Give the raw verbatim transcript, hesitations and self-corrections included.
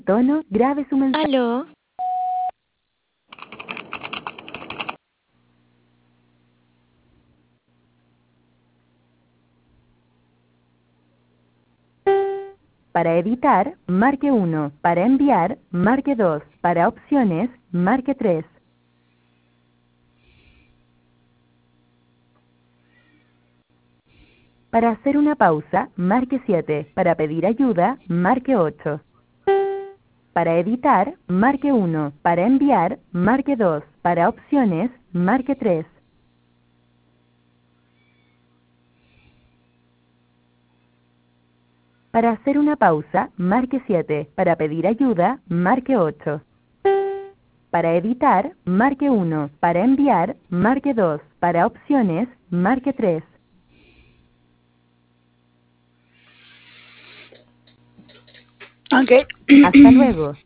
tono, grabe su mensaje. ¿Aló? Para editar, marque uno. Para enviar, marque dos. Para opciones, marque tres. Para hacer una pausa, marque siete. Para pedir ayuda, marque ocho. Para editar, marque uno. Para enviar, marque dos. Para opciones, marque tres. Para hacer una pausa, marque siete. Para pedir ayuda, marque ocho. Para editar, marque uno. Para enviar, marque dos. Para opciones, marque tres. Ok. Hasta luego.